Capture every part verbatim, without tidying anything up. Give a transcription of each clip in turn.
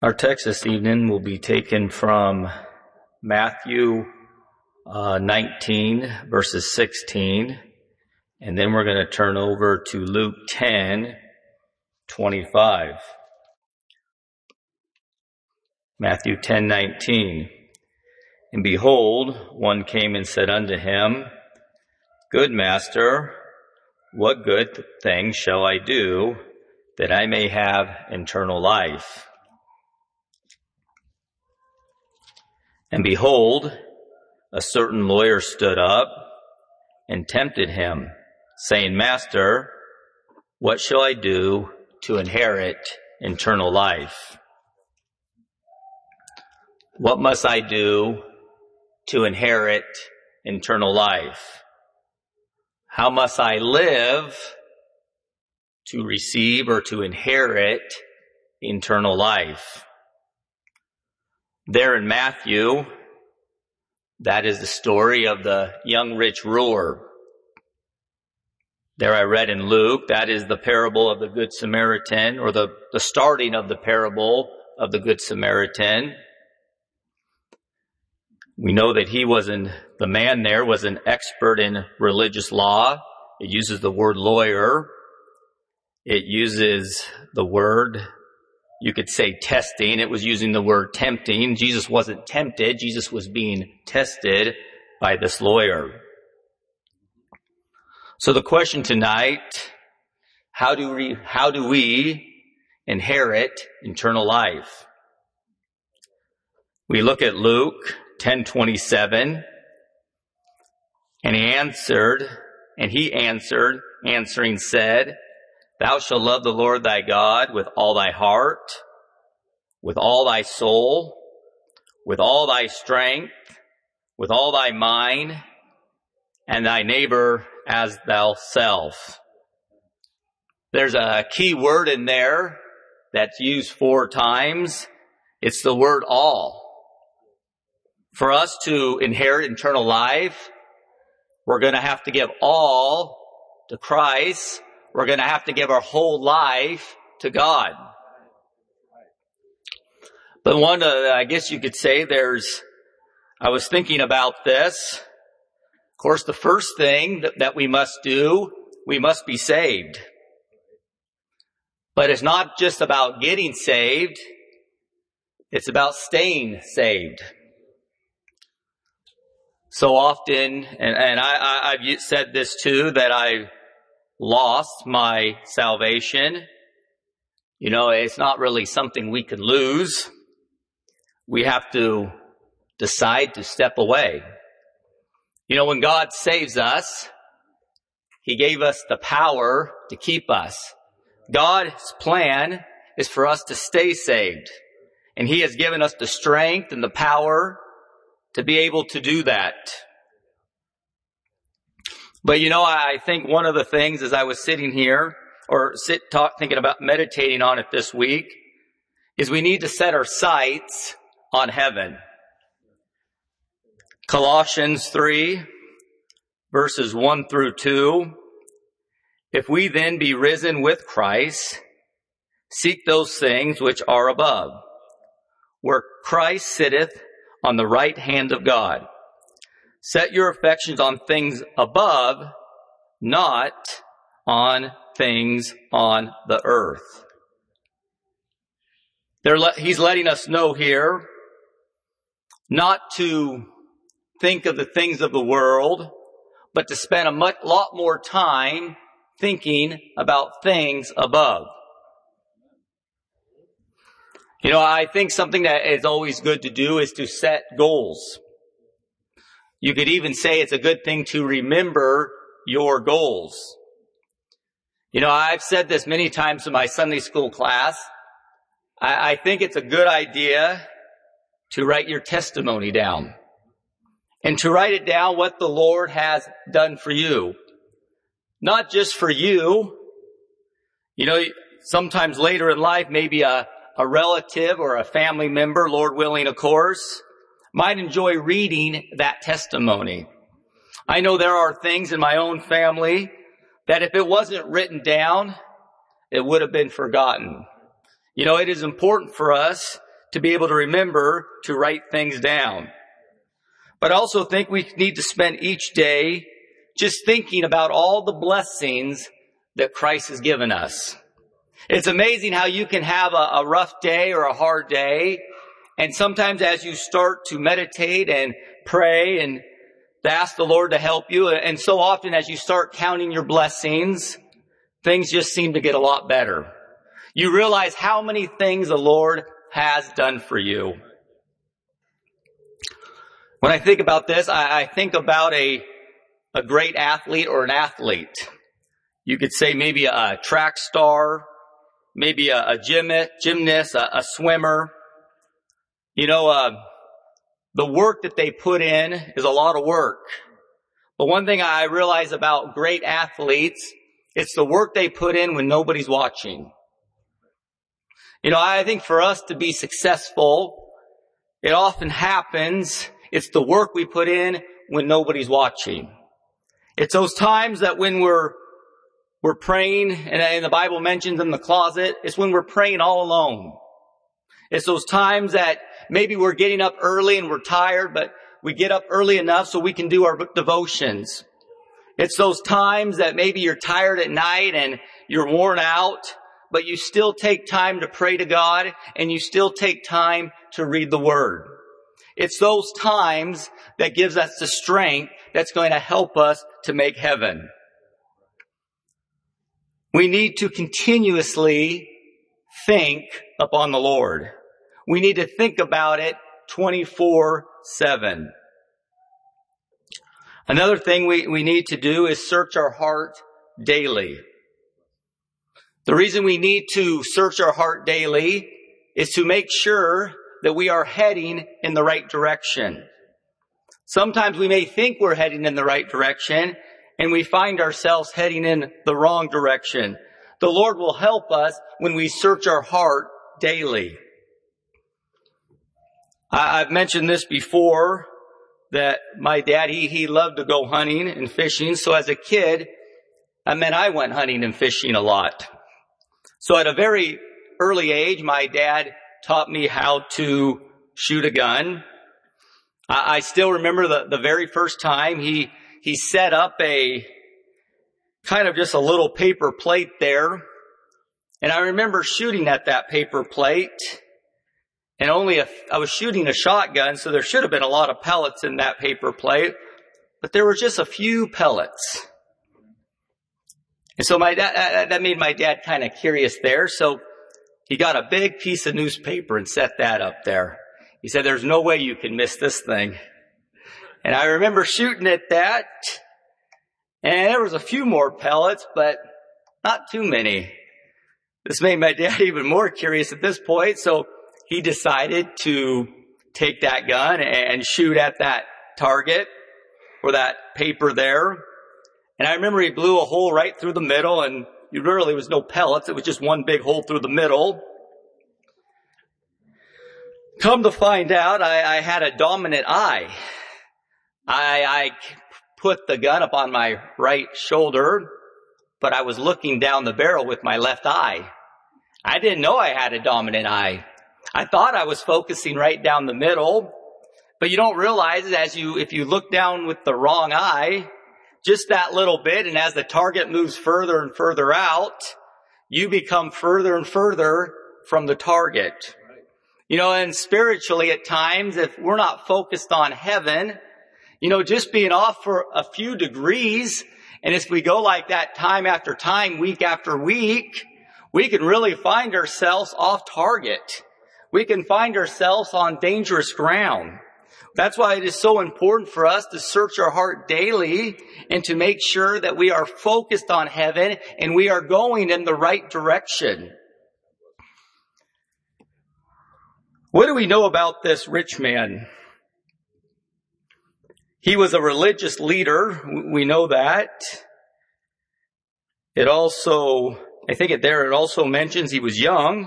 Our text this evening will be taken from Matthew uh, nineteen, verses sixteen, and then we're going to turn over to Luke ten, twenty-five. Matthew ten nineteen. And behold, one came and said unto him, Good master, what good thing shall I do that I may have eternal life? And behold, a certain lawyer stood up and tempted him, saying, Master, what shall I do to inherit eternal life? What must I do to inherit eternal life? How must I live to receive or to inherit eternal life? There in Matthew, that is the story of the young rich ruler. There I read in Luke, that is the parable of the Good Samaritan, or the, the starting of the parable of the Good Samaritan. We know that he was an, the man there was an expert in religious law. It uses the word lawyer. It uses the word, you could say testing. It was using the word tempting. Jesus wasn't tempted. Jesus was being tested by this lawyer. So the question tonight, how do we, how do we inherit eternal life? We look at Luke ten twenty-seven, and he answered, and he answered, answering said, Thou shalt love the Lord thy God with all thy heart, with all thy soul, with all thy strength, with all thy mind, and thy neighbor as thyself. There's a key word in there that's used four times. It's the word all. For us to inherit eternal life, we're going to have to give all to Christ. We're going to have to give our whole life to God. But one, uh, I guess you could say there's, I was thinking about this. Of course, the first thing that, that we must do, we must be saved. But it's not just about getting saved. It's about staying saved. So often, and, and I, I, I've said this too, that I lost my salvation. You know, it's not really something we can lose. We have to decide to step away. You know, when God saves us, He gave us the power to keep us. God's plan is for us to stay saved. And He has given us the strength and the power to be able to do that. But you know, I think one of the things as I was sitting here, or sit talk, thinking about meditating on it this week, is we need to set our sights on heaven. Colossians three, verses one through two. If we then be risen with Christ, seek those things which are above, where Christ sitteth on the right hand of God. Set your affections on things above, not on things on the earth. They're le- he's letting us know here not to think of the things of the world, but to spend a much, lot more time thinking about things above. You know, I think something that is always good to do is to set goals. You could even say it's a good thing to remember your goals. You know, I've said this many times in my Sunday school class. I, I think it's a good idea to write your testimony down. And to write it down what the Lord has done for you. Not just for you. You know, sometimes later in life, maybe a a relative or a family member, Lord willing, of course, might enjoy reading that testimony. I know there are things in my own family that if it wasn't written down, it would have been forgotten. You know, it is important for us to be able to remember to write things down. But I also think we need to spend each day just thinking about all the blessings that Christ has given us. It's amazing how you can have a, a rough day or a hard day, and sometimes as you start to meditate and pray and ask the Lord to help you, and so often as you start counting your blessings, things just seem to get a lot better. You realize how many things the Lord has done for you. When I think about this, I, I think about a, a great athlete or an athlete. You could say maybe a track star, maybe a, a gymnast, gymnast a, a swimmer. You know, uh, the work that they put in is a lot of work. But one thing I realize about great athletes, it's the work they put in when nobody's watching. You know, I think for us to be successful, it often happens, it's the work we put in when nobody's watching. It's those times that when we're we're praying, and the Bible mentions in the closet, it's when we're praying all alone. It's those times that maybe we're getting up early and we're tired, but we get up early enough so we can do our devotions. It's those times that maybe you're tired at night and you're worn out, but you still take time to pray to God and you still take time to read the Word. It's those times that gives us the strength that's going to help us to make heaven. We need to continuously think upon the Lord. We need to think about it twenty-four seven. Another thing we, we need to do is search our heart daily. The reason we need to search our heart daily is to make sure that we are heading in the right direction. Sometimes we may think we're heading in the right direction, and we find ourselves heading in the wrong direction. The Lord will help us when we search our heart daily. I've mentioned this before, that my dad, he, he loved to go hunting and fishing. So as a kid, I mean, I went hunting and fishing a lot. So at a very early age, my dad taught me how to shoot a gun. I, I still remember the, the very first time he He set up a kind of just a little paper plate there. And I remember shooting at that paper plate. And only a, I was shooting a shotgun, so there should have been a lot of pellets in that paper plate. But there were just a few pellets. And so my dad, that made my dad kind of curious there. So he got a big piece of newspaper and set that up there. He said, "There's no way you can miss this thing." And I remember shooting at that, and there was a few more pellets, but not too many. This made my dad even more curious at this point, so he decided to take that gun and shoot at that target, or that paper there. And I remember he blew a hole right through the middle, and there really was no pellets. It was just one big hole through the middle. Come to find out, I, I had a dominant eye. I, I put the gun up on my right shoulder, but I was looking down the barrel with my left eye. I didn't know I had a dominant eye. I thought I was focusing right down the middle, but you don't realize it as you, if you look down with the wrong eye, just that little bit, and as the target moves further and further out, you become further and further from the target. You know, and spiritually at times, if we're not focused on heaven, you know, just being off for a few degrees, and if we go like that time after time, week after week, we can really find ourselves off target. We can find ourselves on dangerous ground. That's why it is so important for us to search our heart daily and to make sure that we are focused on heaven and we are going in the right direction. What do we know about this rich man? He was a religious leader. We know that. It also, I think it there, it also mentions he was young.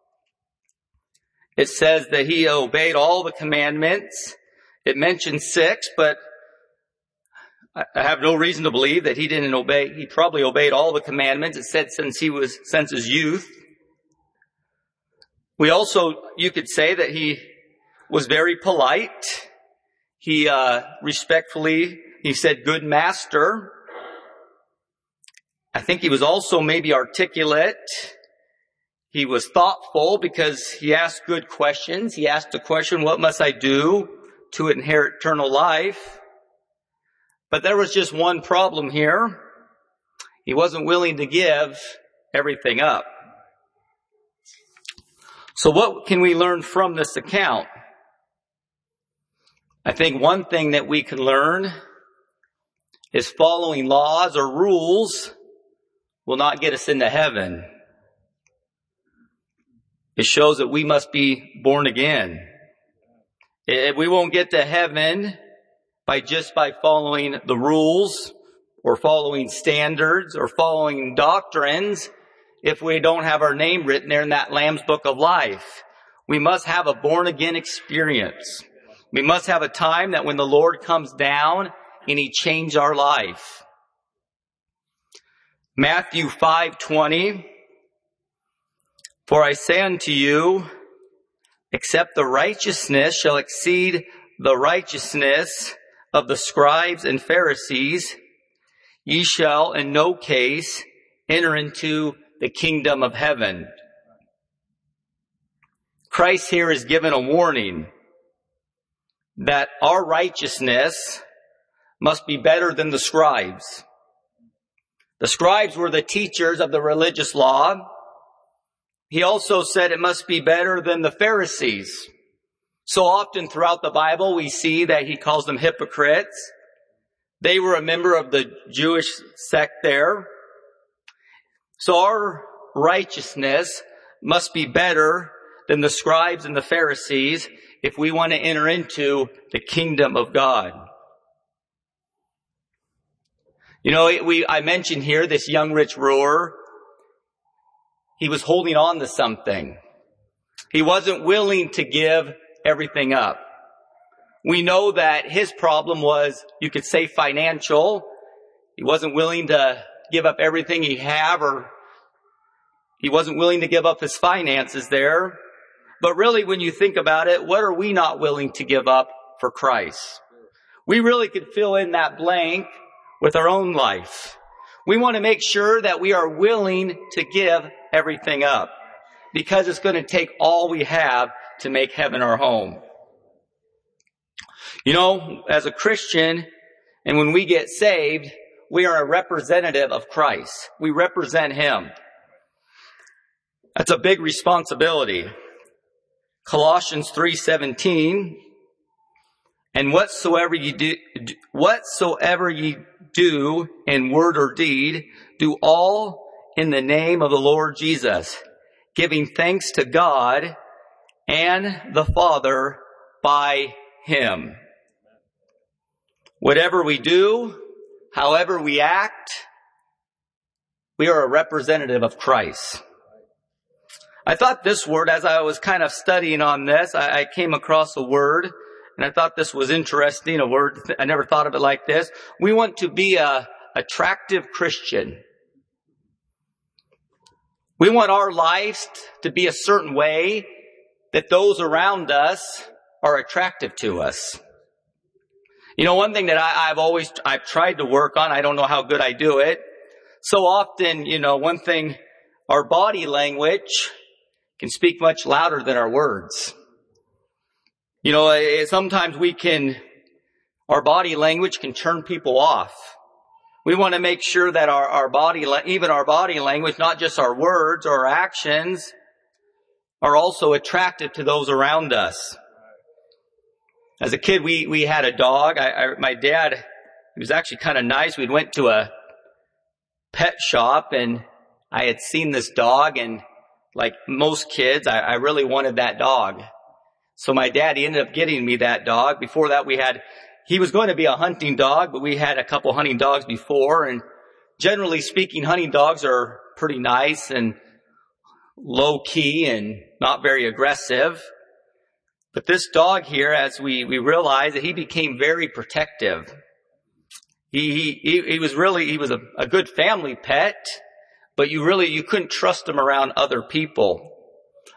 It says that he obeyed all the commandments. It mentions six, but I have no reason to believe that he didn't obey. He probably obeyed all the commandments. It said since he was, since his youth. We also, you could say that he was very polite. He uh, respectfully, he said, "Good master." I think he was also maybe articulate. He was thoughtful because he asked good questions. He asked the question, "What must I do to inherit eternal life?" But there was just one problem here. He wasn't willing to give everything up. So what can we learn from this account? I think one thing that we can learn is following laws or rules will not get us into heaven. It shows that we must be born again. We won't get to heaven by just by following the rules or following standards or following doctrines if we don't have our name written there in that Lamb's Book of Life. We must have a born again experience. We must have a time that when the Lord comes down and He changed our life. Matthew five twenty. "For I say unto you, except the righteousness shall exceed the righteousness of the scribes and Pharisees, ye shall in no case enter into the kingdom of heaven." Christ here is given a warning that our righteousness must be better than the scribes. The scribes were the teachers of the religious law. He also said it must be better than the Pharisees. So often throughout the Bible, we see that he calls them hypocrites. They were a member of the Jewish sect there. So our righteousness must be better than the scribes and the Pharisees if we want to enter into the kingdom of God. You know, we I mentioned here this young rich ruler. He was holding on to something. He wasn't willing to give everything up. We know that his problem was, you could say, financial. He wasn't willing to give up everything he had, or he wasn't willing to give up his finances there. But really, when you think about it, what are we not willing to give up for Christ? We really could fill in that blank with our own life. We want to make sure that we are willing to give everything up, because it's going to take all we have to make heaven our home. You know, as a Christian, and when we get saved, we are a representative of Christ. We represent Him. That's a big responsibility. Colossians three seventeen, "And whatsoever ye do, whatsoever ye do in word or deed, do all in the name of the Lord Jesus, giving thanks to God and the Father by Him." Whatever we do, however we act, we are a representative of Christ. I thought this word, as I was kind of studying on this, I, I came across a word, and I thought this was interesting, a word, I never thought of it like this. We want to be a attractive Christian. We want our lives to be a certain way that those around us are attractive to us. You know, one thing that I, I've always, I've tried to work on, I don't know how good I do it. So often, you know, one thing, our body language can speak much louder than our words. You know, sometimes we can, our body language can turn people off. We want to make sure that our, our body, even our body language, not just our words or our actions, are also attractive to those around us. As a kid, we, we had a dog. I, I, my dad, he was actually kind of nice. We went to a pet shop, and I had seen this dog, and like most kids, I, I really wanted that dog. So my dad, he ended up getting me that dog. Before that, we had, he was going to be a hunting dog, but we had a couple hunting dogs before. And generally speaking, hunting dogs are pretty nice and low key and not very aggressive. But this dog here, as we, we realized, that he became very protective. He, he, he was really, he was a, a good family pet, but you really, you couldn't trust him around other people.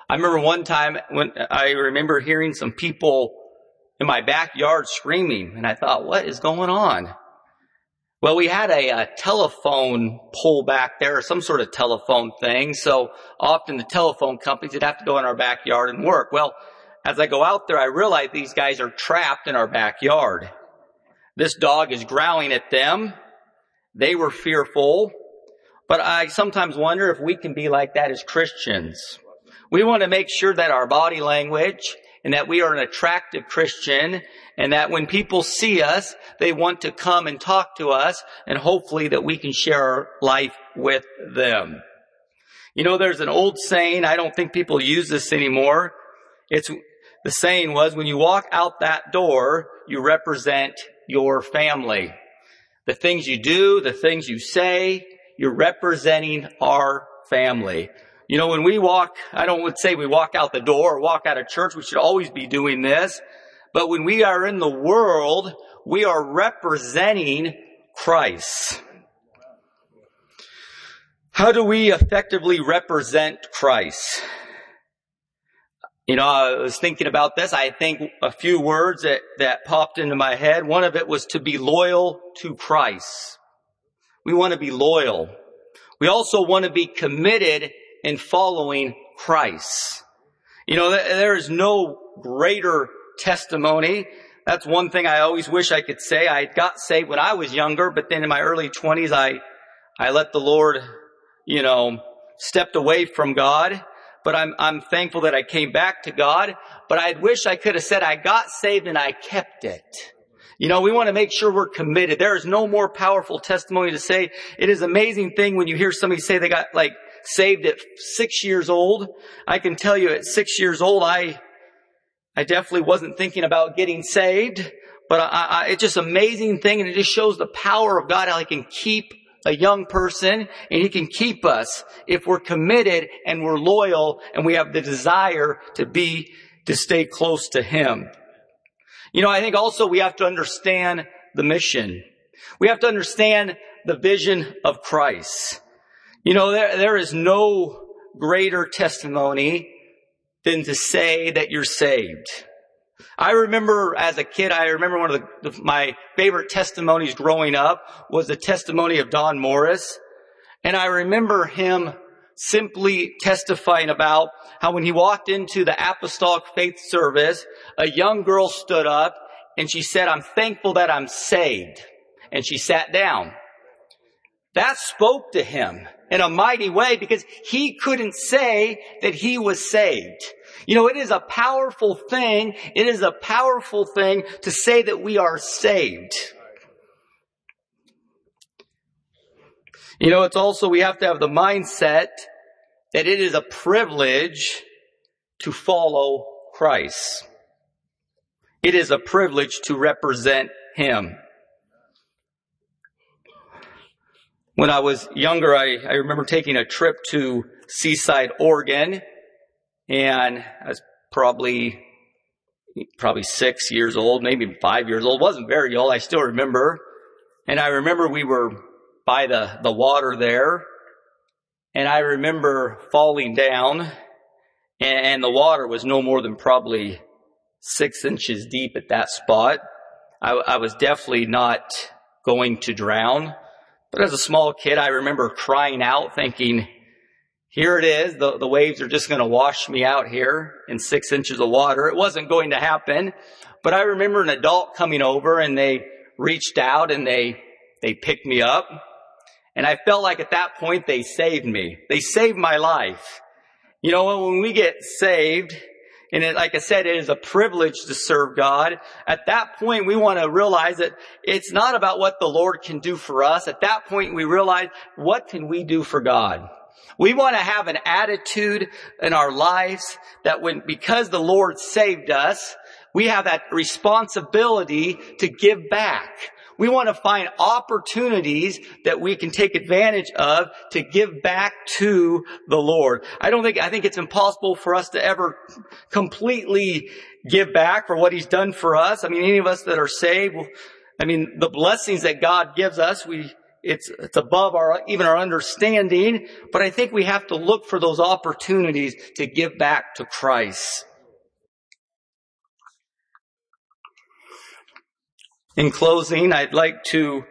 I remember one time when I remember hearing some people in my backyard screaming, and I thought, what is going on? Well, we had a, a telephone pole back there, or some sort of telephone thing. So often the telephone companies would have to go in our backyard and work. Well, as I go out there, I realize these guys are trapped in our backyard. This dog is growling at them. They were fearful. But I sometimes wonder if we can be like that as Christians. We want to make sure that our body language and that we are an attractive Christian, and that when people see us, they want to come and talk to us, and hopefully that we can share our life with them. You know, there's an old saying, I don't think people use this anymore. It's the saying was, when you walk out that door, you represent your family. The things you do, the things you say, you're representing our family. You know, when we walk, I don't would say we walk out the door or walk out of church. We should always be doing this. But when we are in the world, we are representing Christ. How do we effectively represent Christ? You know, I was thinking about this. I think a few words that, that popped into my head. One of it was to be loyal to Christ. We want to be loyal. We also want to be committed in following Christ. You know, there is no greater testimony. That's one thing I always wish I could say. I got saved when I was younger, but then in my early twenties, I, I let the Lord, you know, stepped away from God. But I'm, I'm thankful that I came back to God. But I wish I could have said I got saved and I kept it. You know, we want to make sure we're committed. There is no more powerful testimony to say. It is an amazing thing when you hear somebody say they got like saved at six years old. I can tell you at six years old, I, I definitely wasn't thinking about getting saved, but I, I, it's just an amazing thing. And it just shows the power of God, how He can keep a young person, and He can keep us if we're committed and we're loyal and we have the desire to be, to stay close to Him. You know, I think also we have to understand the mission. We have to understand the vision of Christ. You know, there, there is no greater testimony than to say that you're saved. I remember as a kid, I remember one of the, the, my favorite testimonies growing up was the testimony of Don Morris. And I remember him simply testifying about how when he walked into the Apostolic Faith Service, a young girl stood up and she said, "I'm thankful that I'm saved." And she sat down. That spoke to him in a mighty way because he couldn't say that he was saved. You know, it is a powerful thing. It is a powerful thing to say that we are saved. You know, it's also, we have to have the mindset that it is a privilege to follow Christ. It is a privilege to represent Him. When I was younger, I, I remember taking a trip to Seaside, Oregon, and I was probably, probably six years old, maybe five years old. Wasn't very old. I still remember. And I remember we were by the, the water there, and I remember falling down, and, and the water was no more than probably six inches deep at that spot. I, I was definitely not going to drown. But as a small kid, I remember crying out thinking, here it is. The, the waves are just going to wash me out here in six inches of water. It wasn't going to happen. But I remember an adult coming over and they reached out and they, they picked me up. And I felt like at that point they saved me. They saved my life. You know, when we get saved, and it, like I said, it is a privilege to serve God. At that point, we want to realize that it's not about what the Lord can do for us. At that point, we realize, what can we do for God? We want to have an attitude in our lives that when, because the Lord saved us, we have that responsibility to give back. We want to find opportunities that we can take advantage of to give back to the Lord. I don't think, I think it's impossible for us to ever completely give back for what He's done for us. I mean, any of us that are saved, I mean, the blessings that God gives us, we it's, it's above our, even our understanding, but I think we have to look for those opportunities to give back to Christ. In closing, I'd like to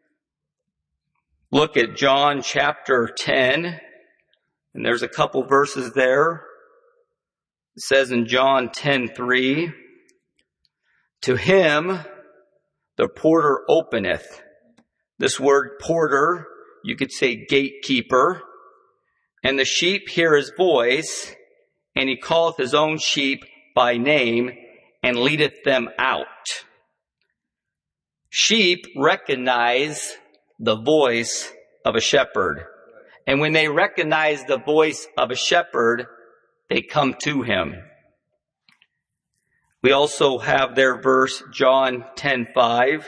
look at John chapter ten, and there's a couple verses there. It says in John ten three, to him the porter openeth. This word porter, you could say gatekeeper. And the sheep hear his voice, and he calleth his own sheep by name, and leadeth them out. Sheep recognize the voice of a shepherd. And when they recognize the voice of a shepherd, they come to him. We also have their verse, John ten five.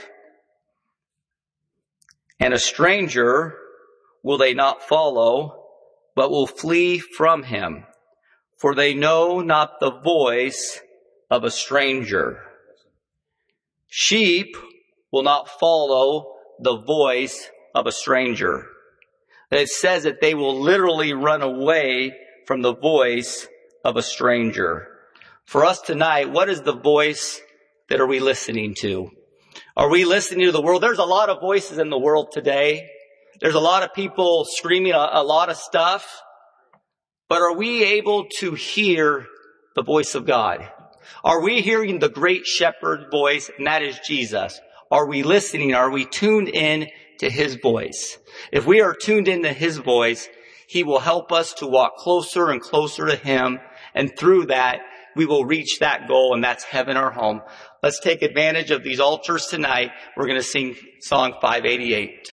And a stranger will they not follow, but will flee from him. For they know not the voice of a stranger. Sheep will not follow the voice of a stranger. It says that they will literally run away from the voice of a stranger. For us tonight, what is the voice that are we listening to? Are we listening to the world? There's a lot of voices in the world today. There's a lot of people screaming a, a lot of stuff. But are we able to hear the voice of God? Are we hearing the great shepherd voice, and that is Jesus? Are we listening? Are we tuned in to his voice? If we are tuned into his voice, he will help us to walk closer and closer to him. And through that, we will reach that goal, and that's heaven, our home. Let's take advantage of these altars tonight. We're going to sing song five eighty-eight.